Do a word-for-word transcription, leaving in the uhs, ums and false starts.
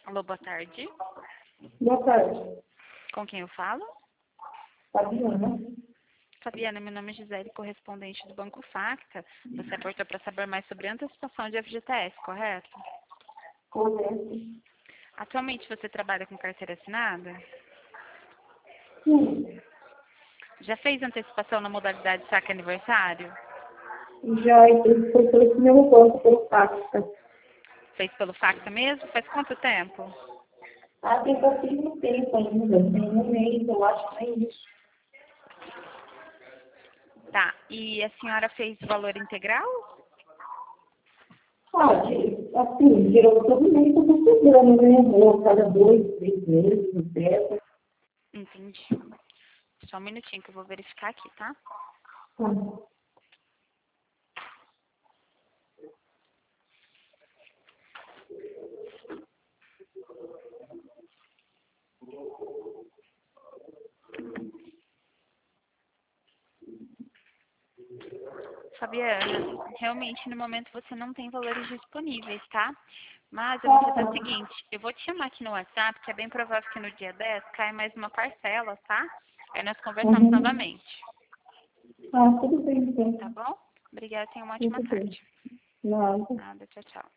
Alô, boa tarde. Boa tarde. Com quem eu falo? Fabiana. Fabiana, meu nome é Gisele, correspondente do Banco Facta. Você aportou para saber mais sobre a antecipação de F G T S, correto? Correto. Atualmente você trabalha com carteira assinada? Sim. Já fez antecipação na modalidade saque aniversário? Já ele foi pelo primeiro banco, pelo Pacta. Fez pelo Facta mesmo? Faz quanto tempo? Ah, tem pouquinho tempo ainda. Tem um mês, eu acho que é isso. Tá. E a senhora fez valor integral? Ah, de- assim, gerou todo mês eu tô cobrando, né? Ou cada dois, três meses, no teto. Entendi. Só um minutinho que eu vou verificar aqui, tá? Tá. Fabiana, realmente no momento você não tem valores disponíveis, tá? Mas eu vou Tá, fazer o tá. seguinte, eu vou te chamar aqui no WhatsApp, que é bem provável que no dia dez caia mais uma parcela, tá? Aí nós conversamos Uhum. novamente, Ah, tudo bem, tá então. bom? Obrigada, tenha uma ótima Tudo bem. tarde. Nada. Nada, tchau, tchau.